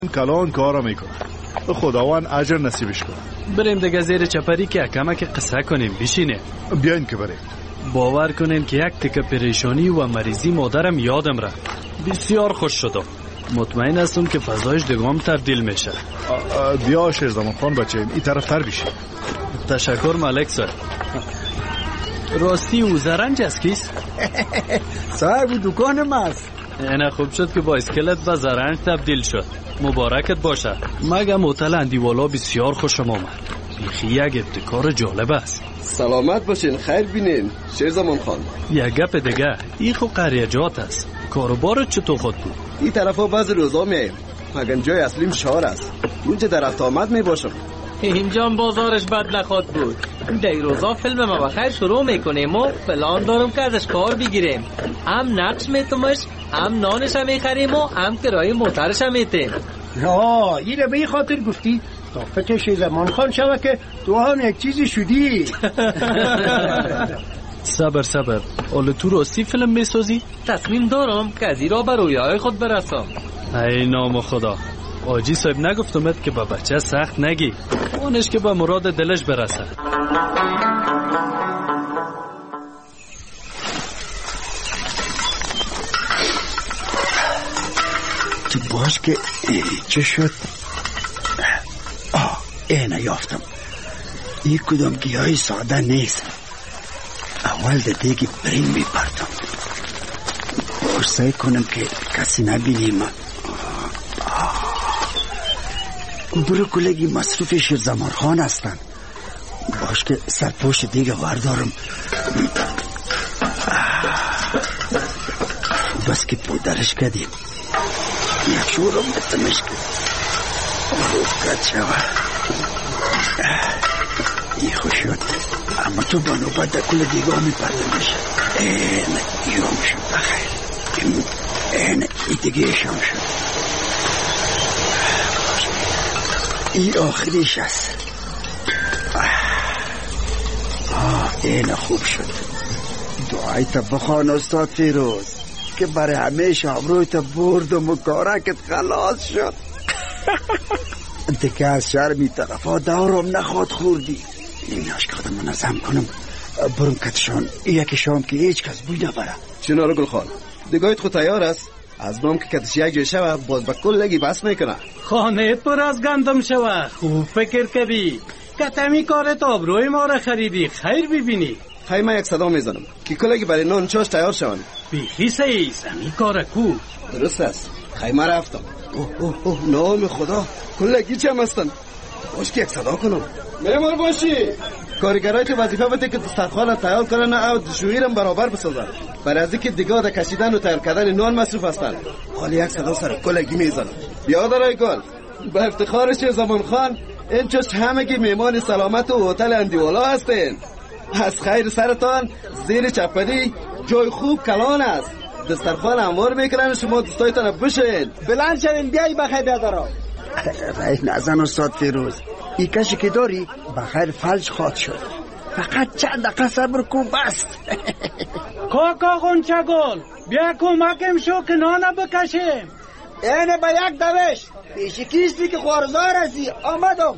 کلان کارا میکنه. خداوند اجر نصیبش کنه. بریم دیگه زیر چپری که کمک قصه کنیم. بشینه. بیاین که بریم. باور کنین که یک تکه پریشانی و مریضی مادرم یادم رفت. بسیار خوش شدم. مطمئن هستم که فضایش دیگه تبدیل میشه. بیا شیرزمان خان بچه این طرف تر بشین. تشکر ملک صاحب. راستی او زرنج است کیست؟ صاحب دکانم است. اینه خوب شد که با اسکلت و زرنج تبدیل شد. مبارکت باشه. مگم هتل اندیوالا بسیار خوشم آمد. بیخی یک ابتکار جالب است. سلامت باشین، خیر بینین شیرزمان خان. یک گپ دیگه، این خو قریجات است. کاروبارت چطور خود بود؟ این طرفا بعض روزا میایم، مگر جای اصلیم شهر است. اونجا در رفت آمد میباشم. اینجا بازارش بد نخواد بود. در روزا فیلم ما بخیر شروع میکنیم و پلان دارم که ازش کار بگیریم. هم نقش میتومش، هم نانش هم میخریم و هم کرایه موترش هم میتیم. نه این به این خاطر گفتی تا فکر شیرزمان خان شوه که تو هم یک چیزی شدی. صبر حالا تو راستی فیلم میسازی؟ تصمیم دارم که از این را به رویای خود برسم. ای نام خدا، آجی صاحب نگفتمت که با بچه سخت نگی، اونش که به مراد دلش برسه. تو باش که چه شد؟ اینه یافتم. این کدام گیاهی ساده نیست. اول ده دیگه برین میپردم. باش سعی کنم که کسی نبینیم. بروکولگی مصروف شیرزمان خان هستن. باش که سرپوش دیگه وردارم. بس که پودرش کردیم. یک شورم بتمش که روکت شوه. این خوش شد. اما تو با نوبت در کل دیگه همی پردمش. اینه یوم شد بخیر. اینه ای دیگه شام شد. این آخریش است. اینه خوب شد. دعایت بخوان استاد فیروز که برای همیشه آبرویت بردم و کارکت خلاص شد. دیگه از شرمی طرفا دورم نخواد خوردی. ایناش که خودم منظم کنم برم کتشان یکی شام که هیچ کس بوی نبره. چناره گل خان دیگایت خود تیار است؟ از نام که کتش یک جای شوه باز با کل لگی بس میکنه. خانه پر از گندم شوه. خوب فکر کردی کتمی کارت آبروی ما را خریدی. خیر ببینی. خیلی من یک صدا میزنم که کلگی برای نان چاش تیار شوند. بیخی سعی زمین کار کو. درست است. خیلی من رفتم. اوه نام خدا کلگی چه هم هستن. باش که یک صدا کنم. میمار باشی کارگرای تو وظیفه بده که دسترخوان تیار کنن او دشویرم برابر بسازن. برای از اینکه دیگه در کشیدن و تیار کردن نان مصروف هستن. حالی یک صدا سر کلگی میزنم. بیادرای گل به افتخار شیرزمان خان این چوش همگی میمان سلامت و هتل اندیوالا هستین. از خیر سرتان زیر چپری جای خوب کلان است. دسترخوان هموار میکنن شما دوستایتان بشین. بلند شوین بیایی بخیر بیادرها. رای نزن استاد فیروز ای کشی که داری بخیر فلج خواد شد. فقط چند دقیقه صبر کن بست. کاکا غنچه گل بیا کمکم شو که نانه بکشیم. اینه با یک دوش پیشی کیستی که خوارزار هستی آمدم.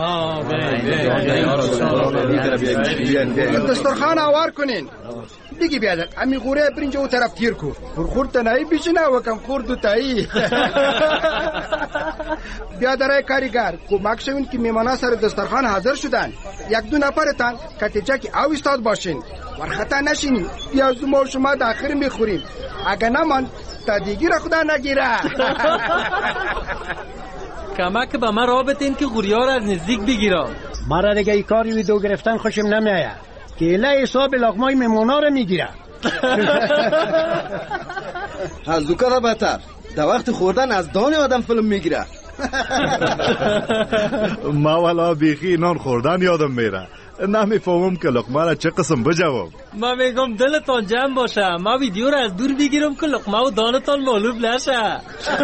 دسترخوان آوار کنین. دیگه بیادر امی غوره برینجا او طرف تیر کو. خورد تنهی بیشنه و کم خورد و تایی. بیادرای کاریگر کمک شوین که میمانا سر دسترخوان حاضر شدن. یک دو نفرتان کتیجه که او استاد باشین. ورخطا نشینیم. پیازو ما شما داخل میخوریم. اگه نمان تا دیگی را خدا نگیره. کمک به من را بتین که غوریار از نزدیک بگیرم. مرا دیگه ای کاری ویدو گرفتن خوشم نمیاید که اله حساب لقمای میمونا رو میگیره. از دوکا بهتر در وقت خوردن از دان آدم فیلم میگیره. ما والا بیخی نان خوردن یادم میره. نمیفهمم که لقمه را چه قسم بجوام. من میگم دلتان جمع باشه. ما ویدیو را از دور بگیرم که لقمه و دانتان معلوم نشه.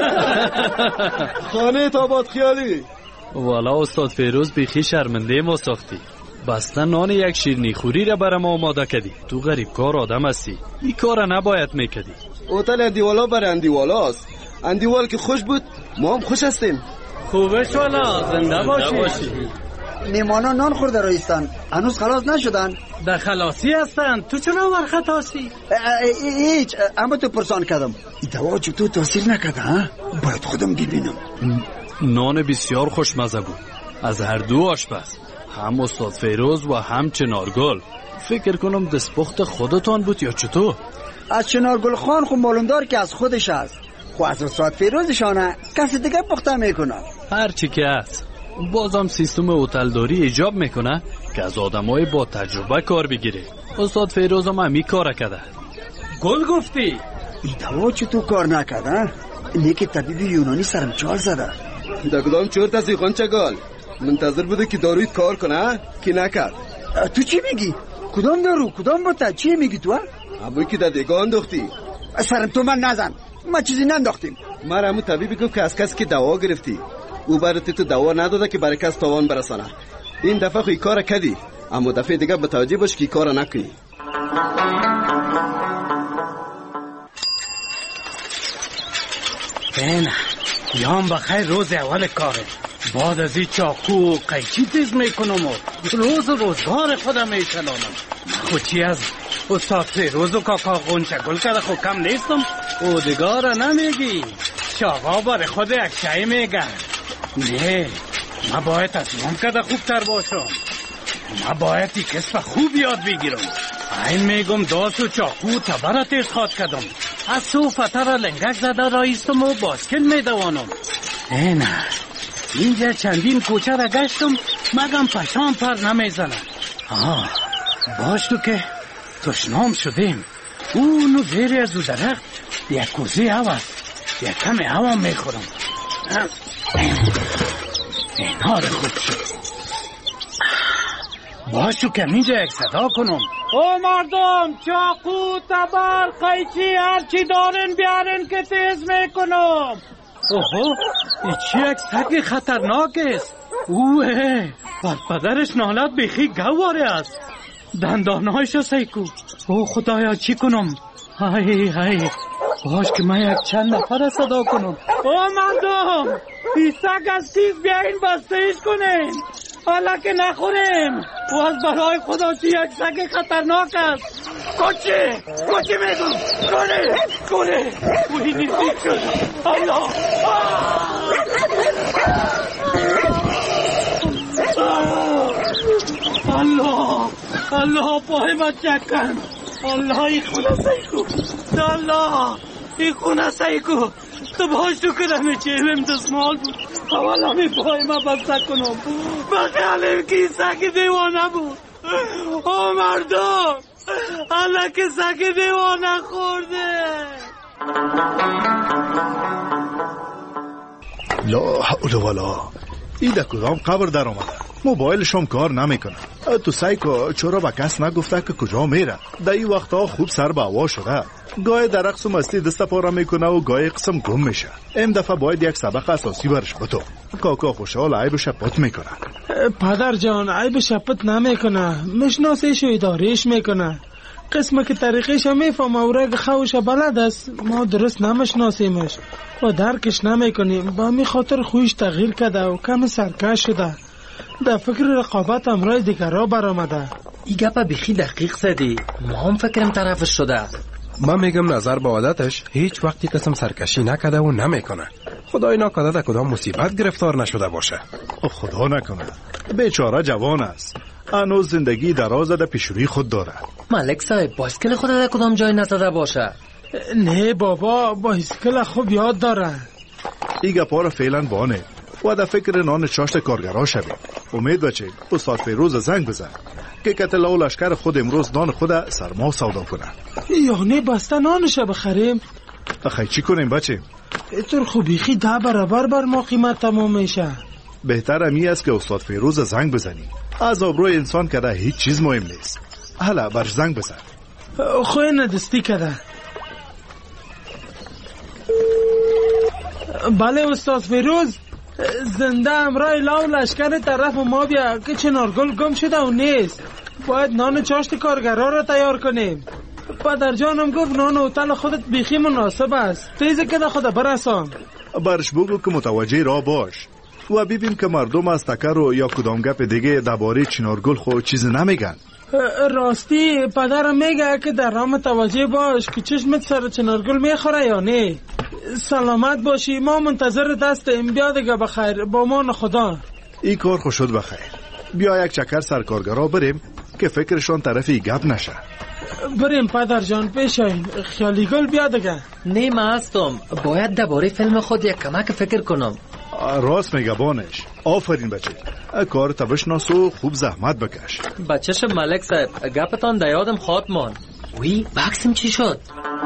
خانه تاباد خیالی. والا استاد فیروز بیخی شرمنده ما ساختی. بستن نان یک شیرنی خوری را برام آماده کردی. تو غریب کار آدم هستی. این کار نباید میکردی. هتل اندیوالا برای اندیوالاست. اندیوال که خوش بود ما هم خوش هستیم. خوبش والا، زنده باشی. میمانا نان خورده رایستان، هنوز خلاص نشدن؟ در خلاصی هستن. تو چرا ورخطاسی؟ هیچ، اما تو پرسان کردم این دوا چطور تاثیر نکرده ها؟ باید خودم ببینم. نان بسیار خوشمزه بود از هر دو آشپز، هم استاد فیروز و هم چنارگل. فکر کنم دستپخت خودتان بود یا چطور؟ از چنارگل خان خب معلوم دار که از خودش است، خب از استاد فیروزشانه کسی دیگه پخته میکنه. هر چی که هست بازم سیستم هتلداری ایجاب میکنه که از آدمای با تجربه کار بگیره. استاد فیروز هم همی کار کرده. گل گفتی؟ این دوا چطور کار نکرده؟ نیکی طبیب یونانی سرم چال زده. در کدام چورت هستی قنچگال؟ منتظر بوده که دارویت کار کنه که نکرد. تو چی میگی؟ کدام دارو؟ کدام بوده؟ چی میگی تو؟ همون که در دیگه انداختی. سرم تو من نزن، ما چیزی ننداختیم. من همون طبیبی گفت که از کسی که دوا گرفتی او برات تو دوا نداده که برای کس تاوان برسانه. این دفعه خوی کار کردی، اما دفعه دیگه متوجه باش که کار نکنی. بینه یام بخیر روز اول کاره. بعد از این چاقو و قیچی تیز میکنم و روزگار خودم میچلانم. خود چی از استاد فیروز و کاکا غنچگل کرده خود کم نیستم. او دیگاره نمیگی چاقا بار خود یک شای میگن. نه ما باید تصمیم کرده خوبتر باشم. ما باید این کسب خوب یاد بگیرم. این میگم داست و چاقو تبره تیز خواد کردم. از سو فتر لنگک زده رایستم و باسکل میدوانم. نه اینجا چندین کوچه را گشتم مگم پشام پر نمیزنه. باش تو که تشنام شدیم. اونو زیر از درخت یک کوزی هست، یک کمی هوا میخورم. اینها رو خوب شد. باش تو که اینجا یک صدا کنم. او مردم چاقو تبر قیچی هرچی دارن بیارن که تیز میکنم. اوه این چی یک سگ خطرناک است. اوه بر پدرش نالت بیخی گواره است. دندانهایشو سیکو. او خدایا چی کنم؟ های باش که من یک چند نفر صدا کنم. او مردم این سگ از تیز بیاین بستهیش کنین حالا که نخوریم. و از برای خدا چی یک سگ خطرناک است. کوچی میگم کنه وی نیزید شد. الله پای ما چکن. الله ای خونه سیکو. الله ای خونه سیکو. تو باش تو کنم چهویم دستمال بود. اول همی پای ما بسته کنم بخیالیم که سگ دیوانه بود. او مردم الله که سگ دیوانه خورده. لا حول ولا این در کدام قبر در آمده؟ موبایلش هم کار نمیکنه. تو سایکو چرا با کس نگفته که کجا میره؟ در این وقتا خوب سر به هوا شده. گاهی در رقص و مستی دست پاره میکنه و گاهی قسم گم میشه. این دفعه باید یک سبق اساسی برش بتو. کاکا خوشحال عیب شپت میکنه. پدر جان عیب شپت نمیکنه، مشناسیش و اداریش میکنه. قسمه که طریقش هم میفهم و رگ خوش بلد است، ما درست نمشناسیمش و درکش نمیکنیم. با می خاطر خویش تغییر کرده و کم سرکش شده. در فکر رقابت امرای دیگرها برآمده. این گپا بیخی دقیق زدی. ما هم فکرم طرفش شده. من میگم نظر به عادتش هیچ وقتی قسم سرکشی نکده و نمیکنه. خدای نکرده در کدام مصیبت گرفتار نشده باشه. خدا نکنه. بیچاره جوان است. هنوز زندگی دراز در پیشروی خود داره. ملک صاحب بایسکل خود در کدام جای نزده باشه؟ نه بابا بایسکل خوب یاد داره. این گپا را فعلا بانه و در فکر نان چاشت کارگرها شویم. امید بچه استاد فیروز زنگ بزن که کتل و لشکر خود امروز نان خود سرما سودا کنه. یعنی بسته نانش بخریم؟ اخی چی کنیم بچه؟ اینطور خوبیخی 10 برابر بر ما قیمت تمام میشه. بهتر امی است که استاد فیروز زنگ بزنی. از آبروی انسان که هیچ چیز مهم نیست. حالا برش زنگ بزن. خوی ندستی کده. بله استاد فیروز، زنده امرای لاو لشکر طرف ما بیا که چنارگل گم شده و نیست. باید نان چاشت کارگرها را تیار کنیم. پدر جانم گفت نان هتل خودت بیخی مناسب است. تیزی که خود برسان. برش بگو که متوجه را باش و ببین که مردم از تکر و یا کدام گپ دیگه درباره چنارگل خود چیز نمیگن. راستی پدرم میگه که در راه متوجه باش که چشمت سر چنارگل میخوره یا نه. سلامت باشی، ما منتظر دستیم. بیا دیگه بخیر، با مان خدا. این کار خوش شد بخیر. بیا یک چکر سرکارگرا بریم که فکرشان طرفی گپ نشه. بریم پدر جان، پیش این خیالی گل بیا دیگه. نه من هستم، باید درباره فیلم خود یک کمک فکر کنم. راست میگه بانش. آفرین بچه، کار بشناس و خوب زحمت بکش. بچه‌ش ملک صاحب، گپتان در یادم خاط ماند. وی بکسم چی شد؟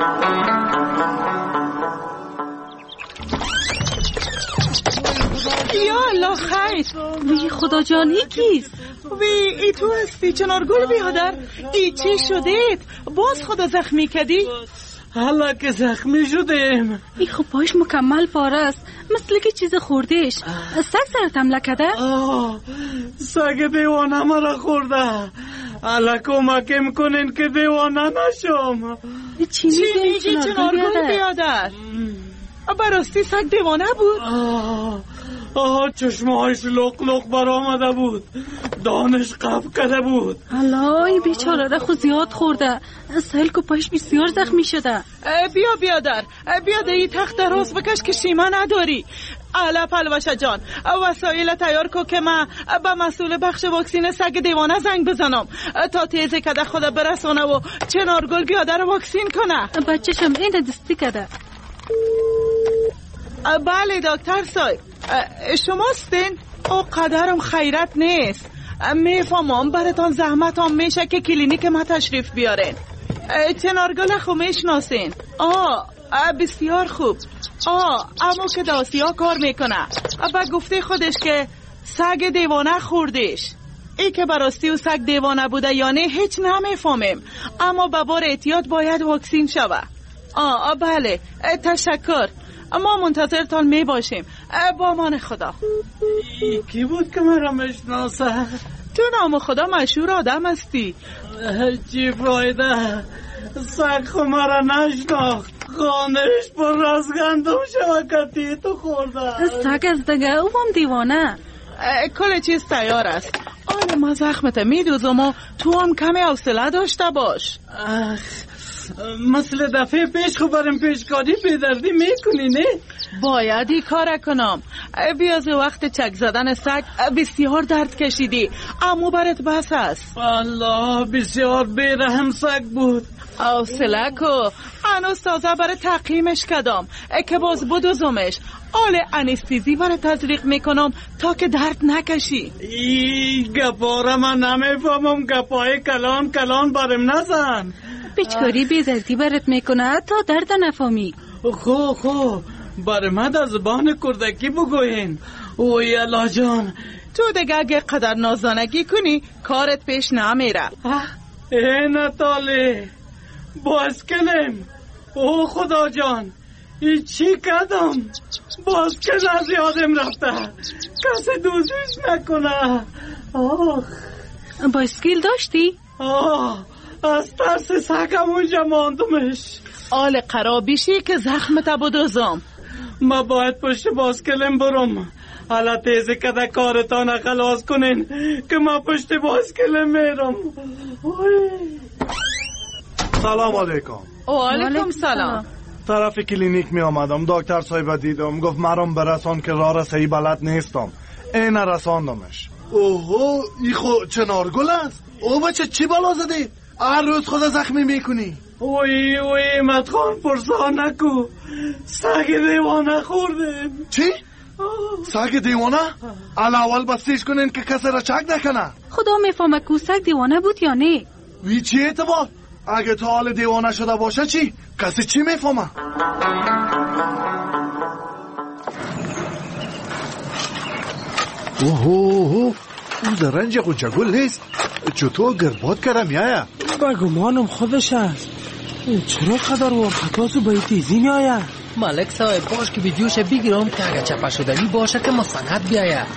یا الله خیر. وی خدا جان ای کیست؟ وی ای تو هستی چنارگل بیادر؟ ای چی شدید؟ باز خدا زخمی کردی؟ حالا که زخمی شدیم. ای خب پایش مکمل پاره است، مثل که چیز خوردیش. سگ سرت حمله کرده؟ سگ دیوانه مرا خورده. حالا کمکم کنین که دیوانه نشم. چی میگی چنارگل بیادر؟ براستی سگ دیوانه بود؟ چشمهایش لق لق برآمده بود، دانش قف کرده بود. الای بیچاره را خود زیاد خورده، سهل که پایش بسیار زخمی شده. بیا بیادر، بیا ده ای تخت دراز بکش که شیمه نداری. الا پلوشه جان، وسایل تیار کو که من به مسئول بخش واکسین سگ دیوانه زنگ بزنم تا تیزی کده خدا برسانه و چنارگل بیادر واکسین کنه. بچه‌شم این دستی کده. بله دکتر صاحب، شماستین؟ او قدرم خیرت نیست. میفهمم براتون زحمت هم میشه که کلینیک ما تشریف بیارین. چنارگل خو میشناسین؟ بسیار خوب. اما که داسیا کار میکنه. با گفته خودش که سگ دیوانه خوردیش. ای که براستی و سگ دیوانه بوده یا نه هیچ نمیفهمیم، اما به بار احتیاط باید واکسین شوه. بله تشکر، ما منتظرتان می باشیم. با امان خدا. کی بود که مرا میشناسه؟ تو نام خدا مشهور آدم هستی. چی فایده؟ سگ خو مرا نشناخت. خانهش پر از گندم شوکتی تو خورده. سگ از دیگه او هم دیوانه. کل چیز تیار است. آن ما زخمت میدوزم و تو هم کمی حوصله داشته باش. مثل دفعه پیش خو برم پیشکاری بیدردی میکنی نه؟ باید ای کار کنم. بیاز وقت چک زدن سگ بسیار درد کشیدی، اما برات بس است. الله بسیار بیرحم سگ بود. حوصله کو، هنوز تازه برای تقییمش کدام که باز بدوزمش. آل انستیزی برای تزریق میکنم تا که درد نکشی. ای گپاره من نمیفهمم، گپای کلان کلان برم نزن. پیچکاری بیزردی برات میکنه تا درد نفهمی. خو برای من در زبان کردکی بگوین. اوی الله جان، تو دیگه اگه قدر نازانگی کنی کارت پیش نمیره. ای نتالی باز کنم. او خدا جان، ای چی کدم؟ باز کن از یادم رفته، کسی دوزیش نکنه. بایسکل داشتی؟ از ترس سگم اونجا ماندمش. آل قرابیشی که زخمت بدوزم. ما باید پشت بایسکلم برم. حالا تیزی کده کارتان خلاص کنین که ما پشت بایسکلم میرم. سلام علیکم. و علیکم سلام. طرف کلینیک می آمدم، دکتر صاحب دیدم، گفت مرام برسان که راه صحیح بلد نیستم. این رساندمش. اوهو ای خو چنارگل است. او بچه چی بلا زدی؟ هر روز خود زخمی میکنی. اوی مدخان پرسان نکو، سگ دیوانه خوردیم. چی؟ سگ دیوانه؟ اول بستیش کنین که کسی را چک نکنه. خدا میفهمه که سگ دیوانه بود یا نه. وی چی اعتبار؟ اگه تا حال دیوانه شده باشه چی؟ کسی چی میفهمه؟ اوه اون زرنج قنچه گل نیست. چطور گرباد کرده میایه؟ بگمانم خودش است. چرا قدر ورخطاسو به تیزی میایه؟ ملک صاحب باش که ویدیوش بگیرم که اگه چپه شدنی باشه که مستند بیایه.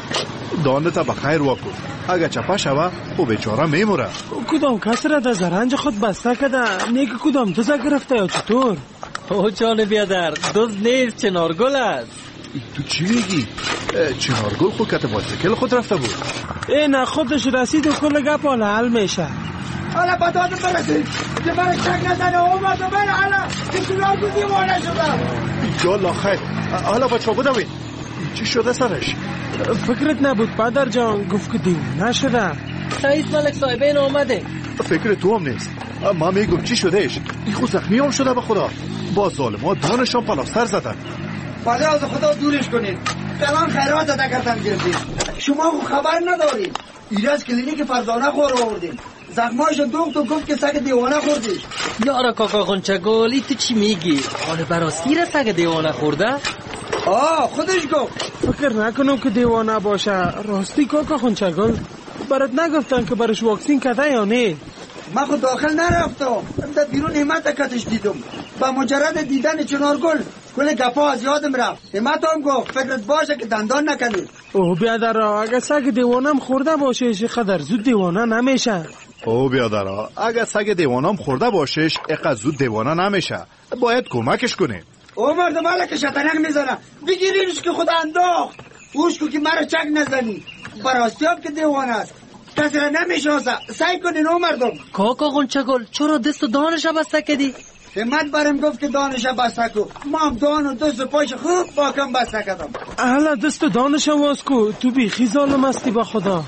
دانتا بخیر واکو. اگه چپا شوه او بیچاره میموره. کدام کس را در زرنج خود بسته کده؟ نیک کدام دوزه گرفته یا چطور؟ او جان بیادر، دوز نیست، چنارگل است. تو چی میگی؟ چنارگل خود کت بایسیکل خود رفته بود. نه خودش رسید و کل گپ حل میشه. حالا با دادم برسید که برای شک نزنه اومد و بره حالا که چنارگل دیوانه شده. یالا خیر. حالا بچه بودوین چی شده سرش؟ فکرت نبود پدر جان گفت که دیوانه شده. رئیس ملک صاحبین آمده. فکر تو هم نیست. ما میگم چی شدهش؟ این خود زخمی هم شده به خدا. با ظالما دانشان پلاستر زدن. بله از خدا دورش کنید. الان خیرات ادا کردم گردید. شما خبر ندارید. ایراز کلینیک فرزانه خور آوردیم. زخمایشو دکتر گفت که سگ دیوانه خوردی. یارا کاکا غنچه‌گل تو چی میگی؟ حالا براستی را سگ دیوانه خورده؟ خودش گفت. فکر نکنم که دیوانه باشه. راستی کاکا غنچه‌گل برات نگفتن که برش واکسین کده یا نه؟ من خود داخل نرفتم. در بیرون همت کتش دیدم. با مجرد دیدن چنارگل کل گپا از یادم رفت. همت هم گفت فکرت باشه که دندان نکنید. او بیادرها اگه سگ دیوانم خورده باشه قدر زود دیوانه نمیشه. او بیادرها اگه سگ دیوانم خورده باشش اقدر زود دیوانه نمیشه. باید کمکش کنیم. او مردم حالا که شطرنگ میزنه بگیرینش که خدا انداخت. اوش که مرا چک نزنی. براستی هم که دیوانه است. کسی را نمیشناسه. سعی کنین او مردم. کاکا غنچه‌گل چرا دست و دانش بسته کردی؟ همت برم گفت که دانش بسته کو. ما هم دان و دست و پایش خوب باکم بسته کردم. حالا دست و دانش واز کو. تو بیخی ظالم هستی با خدا.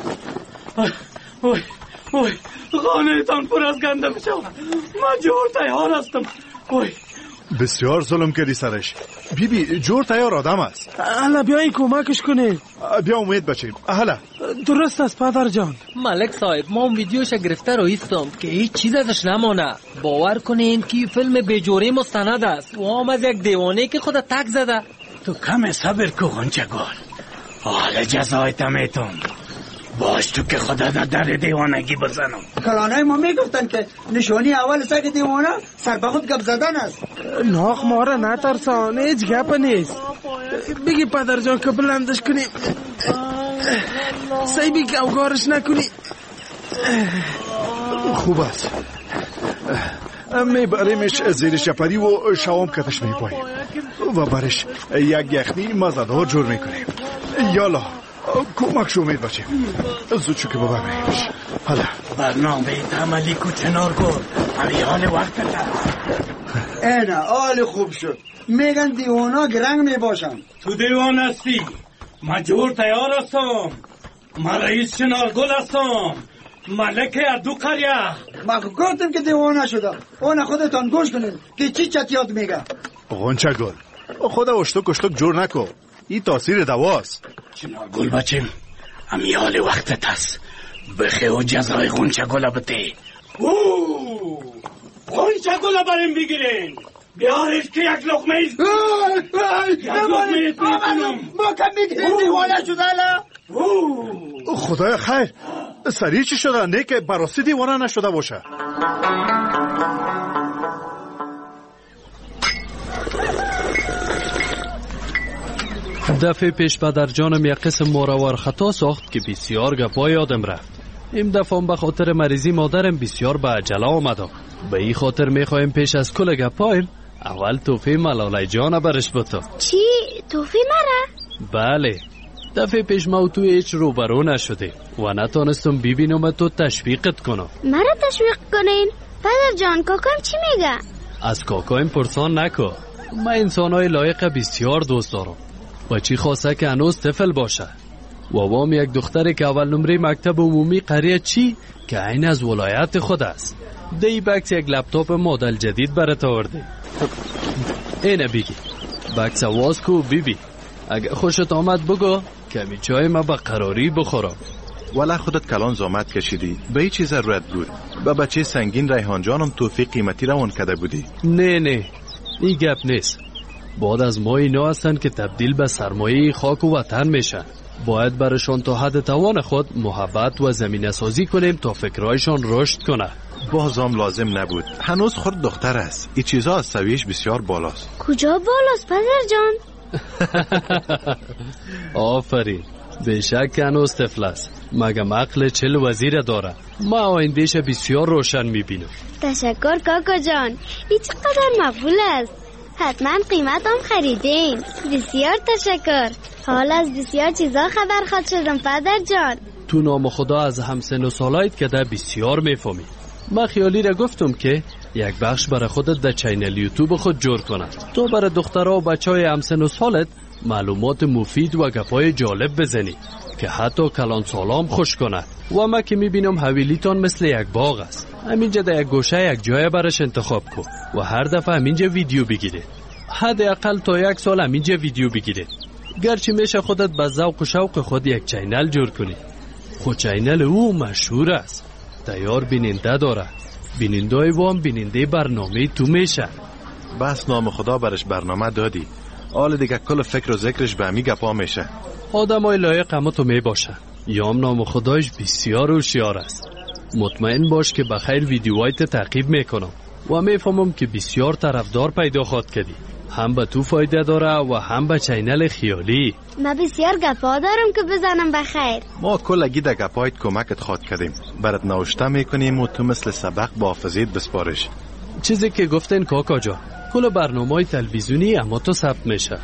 اوی خانه تان پر از گنده بشو. من جور تیار هستم. بسیار ظلم کردی سرش. بی جور تیار آدم است. حالا بیایی کمکش کنی. بیا امید بچیم. حالا درست است پدر جان. ملک صاحب ما اون ویدیوش گرفته رو ایستم که هیچ چیز ازش نمانه. باور کنین که فیلم بیجوری مستند است و هم از یک دیوانه که خود تک زده. تو کم صبر کو غنچه‌گل. حالا جزایت میتون. باش تو که خدا در دیوانگی بزنم. کلانای ما میگفتن که نشانی اول سگ دیوانه سر به خود گپ زدن است. ناخ ما را نترسان. هیچ گپ نیست. بگی پدر جان که بلندش کنی. سیبی که اوگارش نکنی. خوب است. میبریمش زیر شپری و شوام کتش میپاییم و برش یک یخنی مزدار جور میکنیم. یالا کمک شو امید بچیم. زود شو که ببریمش. حالا برنامه عملی کو چنارگل. حال وقت اینه حال خوب شد. میگن دیوانا گرنگ میباشن. تو دیوان هستی. من جور تیار هستم. من رئیس چنارگل هستم. ملک اردو قریه. من گفتم که دیوانه شده. اون خودتان گوش کنید که چی چطیات میگه. غنچه‌گل خدا اشتک جور نکو. این تاثیر دواست. چنارگل بچیم همی حال وقتت هست. بخی و جزای غنچه‌گل بته. غنچه‌گل بریم بگیرین. بیارش که یک لقمه ایست. یک لقمه ایست میکنم. ما کم میگیرین دیوانه شده لا. خدای خیر سریع چی شده؟ نه که براستی دیوانه نشده باشه. دفعه پیش پدر جانم یک قسم ماروار خطا ساخت که بسیار گپا یادم رفت. این دفعه به خاطر مریضی مادرم بسیار به عجله آمدم. به این خاطر میخوایم پیش از کل گپایم اول توفی ملاله جان برش بتو. چی؟ توفی مرا؟ بله. دفعه پیش ما تو هیچ روبرو نشده و نتانستم ببینم تو تشویقت کنم. مرا تشویق کنین؟ پدر جان کاکام چی میگه؟ از کاکایم پرسان نکو. من انسانای لایق بسیار دوست دارم. بچی خواسته که هنوز طفل باشه و وام یک دختری که اول نمره مکتب عمومی قریه چی که عین از ولایت خود است. دی بکس یک لپتاپ مدل جدید برات آورده. اینه بگی بکس واز کو بیبی. اگه خوشت آمد بگو کمی چای ما با قراری بخورم. ولی خودت کلان زامت کشیدی. به این چیز ضرورت بود. با بچه سنگین ریحان جانم توفیق قیمتی روان کرده بودی. نه این گپ نیست. بعد از ما اینا هستن که تبدیل به سرمایه خاک و وطن میشن. باید برشان تا حد توان خود محبت و زمینه سازی کنیم تا فکرایشان رشد کنه. بازم لازم نبود. هنوز خود دختر است. این چیزا از سویش بسیار بالاست. کجا بالاست پدر جان؟ آفرین. بیشک هنوز طفل است، مگم عقل 40 وزیر داره. ما آیندهش بسیار روشن میبینم. تشکر کاکا جان، این چقدر مقبول است. حتما قیمت هم خریدین. بسیار تشکر. حال از بسیار چیزا خبر خواد شدم پدر جان. تو نام خدا از همسن و سالایت که ده بسیار میفهمی. من خیالی را گفتم که یک بخش برای خودت در چینل یوتیوب خود جور کنه تو برای دخترها و بچه های همسن و سالت معلومات مفید و گپای جالب بزنی که حتی کلان سالام خوش کنه. و ما که میبینم حویلیتان مثل یک باغ است. همینجا در یک گوشه یک جای برش انتخاب کن و هر دفعه همینجا ویدیو بگیره. حداقل تا 1 سال همینجا ویدیو بگیره. گرچه میشه خودت به ذوق و شوق خود یک چینل جور کنی. خود چینل او مشهور است. تیار بیننده داره. بینندای وام بیننده برنامه تو میشه. بس نام خدا برش برنامه دادی. حال دیگه کل فکر و ذکرش به همی گپا میشه. آدمای لایق اما تو میباشه. یام نام خدایش بسیار هوشیار است. مطمئن باش که بخیر ویدیوهایت تعقیب میکنم و میفهمم که بسیار طرفدار پیدا خواد کردی. هم به تو فایده داره و هم به چینل خیالی. ما بسیار گپا دارم که بزنم بخیر. ما کلگی در گپایت کمکت خواد کردیم. برات نوشته میکنیم و تو مثل سبق با حافظیت بسپارش. چیزی که گفتن کاکا جان، کل برنامه‌های تلویزیونی اما تو ثبت میشه.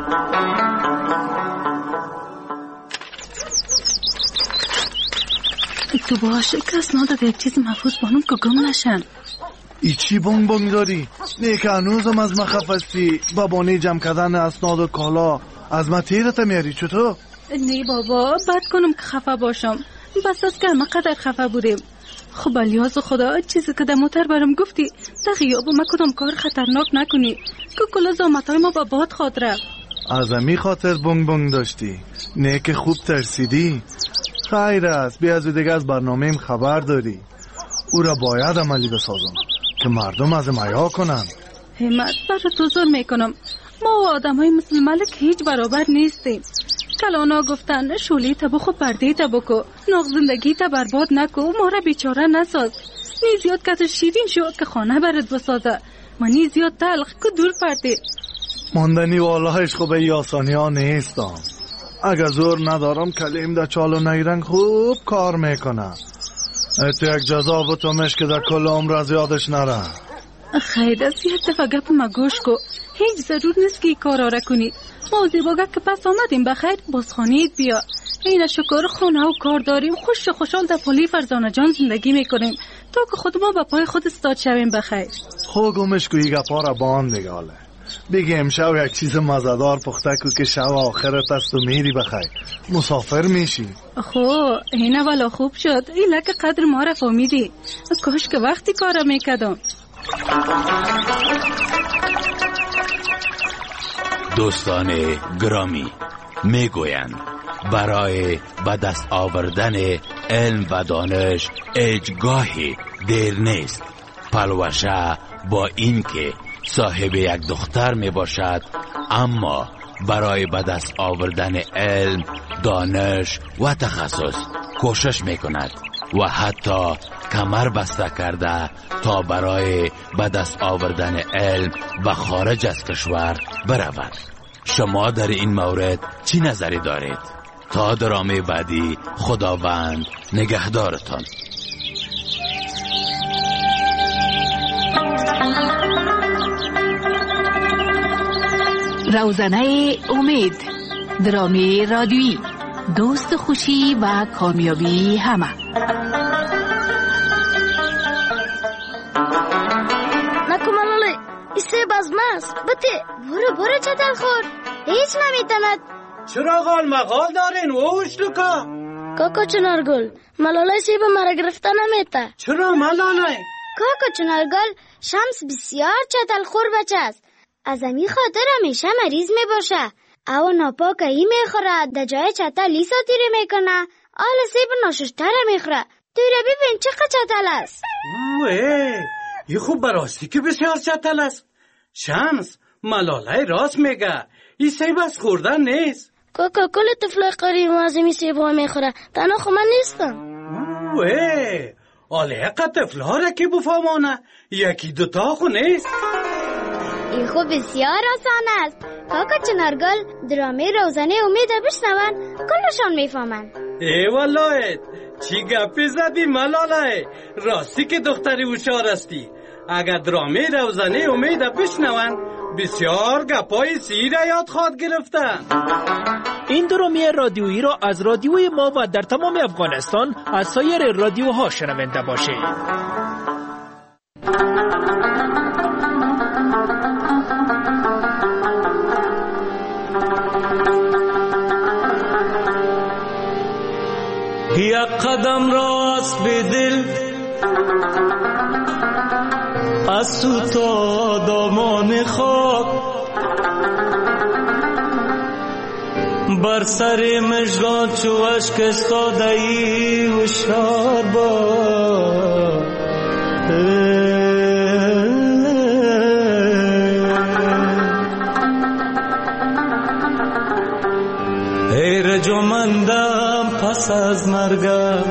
تو باشه که اسناد یک چیز محفوظ بانم که گم نشن. ای چی بانگ بانگ داری؟ نه که هنوزم از من خفستی. بابانه جمع کردن اسناد و کالا از من تیرت میاری چطور؟ نه بابا، بد کنم که خفه باشم. بس از که همه قدر خفه بودیم. خب الیاز خدا، چیزی که در موتر برم گفتی در غیاب ما کدام کار خطرناک نکنی که کل زامتای ما با باد خواد رفت. از امی خاطر بانگ بانگ داشتی؟ نه که خوب ترسیدی؟ خیر است، بیا از دیگه از برنامه‌ام خبر داری. او را باید عملی بسازم که مردم از مایا کنن. همت برای تو ظلم میکنم. ما و آدم های مثل ملک هیچ برابر نیستیم. کلانا گفتن شولی تبو خود برده تبکو، ناغ زندگی تا برباد نکو، ما را بیچاره نساز. نی زیاد کت شیرین شو که خانه برد بسازه، ما نی زیاد تلخ که دور پرده. ماندنی والهش خوب ای آسانی ها نیستم. اگه زور ندارم کلیم در چال و نیرنگ خوب کار میکنم. تو یک جزا بتومش که در کل عمر از یادش نره. خیلی از یک دفعه گپ ما گوش کو. هیچ ضرور نیست که ای کار را کنی. ما زیباگه که پس آمدیم بخیر بازخانید بیا. این شکر خونه و کار داریم، خوش و خوشحال در پلی فرزانه جان زندگی میکنیم تا که خود ما با پای خود استاد شویم بخیر. خو گمش کو ای گپا را باند دیگاله. بگه امشب یک چیز مزدار پخته کو که شب آخرت است و میری بخیر مسافر میشی. خو این والا خوب شد. این لکه قدر ما را فهمیدی. کاش که وقتی کارا میکدم. دوستان گرامی، میگویند برای به دست آوردن علم و دانش هیچگاهی دیر نیست. پلوشه با این که صاحب یک دختر می باشد، اما برای به دست آوردن علم، دانش و تخصص کوشش می کند و حتی کمر بسته کرده تا برای به دست آوردن علم به خارج از کشور برود. شما در این مورد چی نظری دارید؟ تا درامه بعدی خداوند نگهدارتان. روزنه امید، درامی رادیویی، دوست خوشی و کامیابی همه. نکو ملاله ایسه بازماست بته برو چطل خور هیچ نمیتند. چرا غال مغال دارین ووش لکا؟ کاکا چنارگل ملاله سیب مرا گرفته نمیته. چرا ملاله؟ کاکا چنارگل شمس بسیار چطل خور بچه است. از امی خاطر همیشه مریض می باشه. او ناپاک ای میخوره در جای چطل لی ساتیره میکنه. آل سیب ناششتره میخوره. توی را ببین چقدر چطل است. این خوب براستی که بسیار چطل است. شمس ملاله راست میگه. این سیب از خوردن نیست. کاکا کل طفل قریب از امی سیب ها میخوره. تنها خو من نیستم. آله حقا طفل ها را که بفهمانه. یکی دوتا خو نیست. این خوب بسیار آسان است. کاکا چنارگل درامه روزانه امید بشنون کلشان میفهمند. ای والله چی گپی زدی ملاله؟ راستی که دختری هوشیار هستی. اگر درامه روزانه امید بشنون بسیار گپای سیر یاد خواهد گرفتن. این درامه رادیویی را از رادیوی ما و در تمام افغانستان از سایر رادیوها شنونده باشید. یک قدم راست به دل از تو تا دامان خاک، بر سر مژگان چو اشک خدایی هوشیار باش. ای رجمندم پس از مرگم،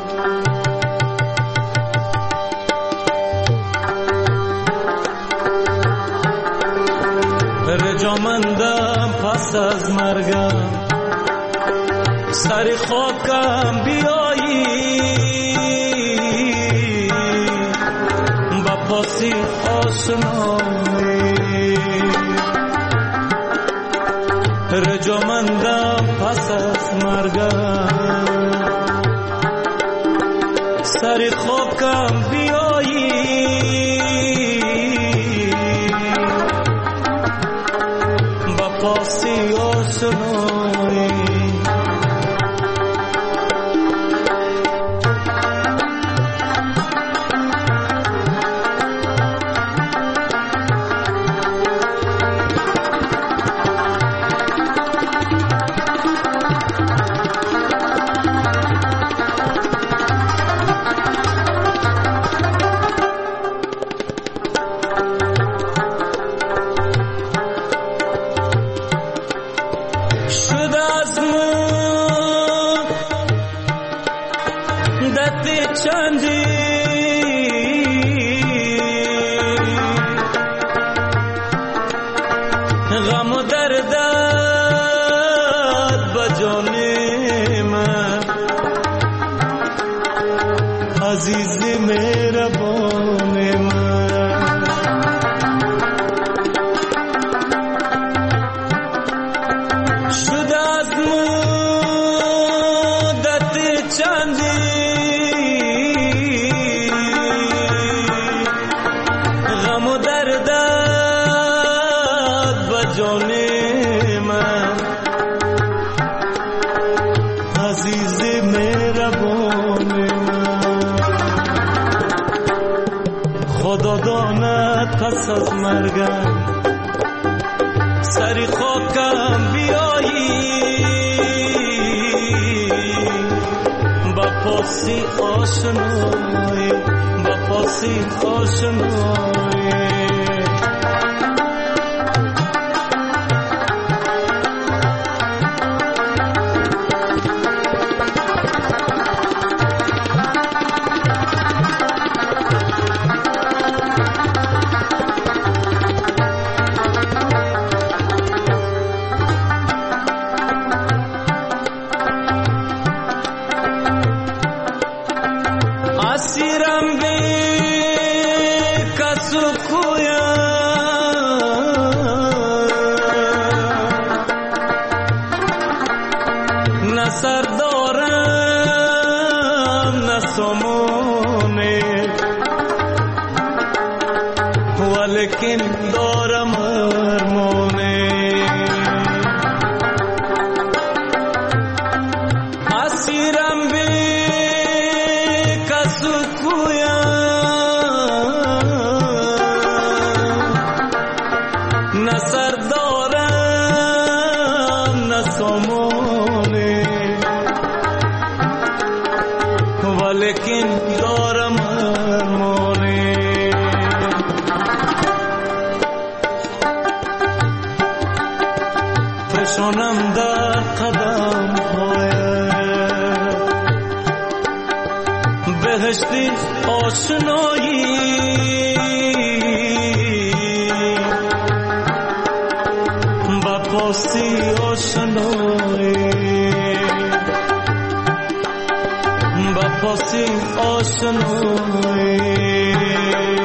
رجمندم پس از مرگم، سر خاکم بیایی با پاسی آشنایی. رجمندم پس از مرگم، سر خاکم بیایی با پاسی آشنایی. غم و دردت بجان من عزیز مهربان من، شده از مدت چندی غم و دردت جان من عزیز مهربان من. خدا داند پس از مرگم سری خاکم بیایی با پاسی آشنایی، با پاسی آشنایی. اسیرم به کسو کویا نه سر دارم نه سامونه، ولیکن دارم ارمانه. اسیرم به نه سر دارم نه سامانه، ولیکن دارم ارمانه. فشانم در قدم بهشتی احساسی آشنایی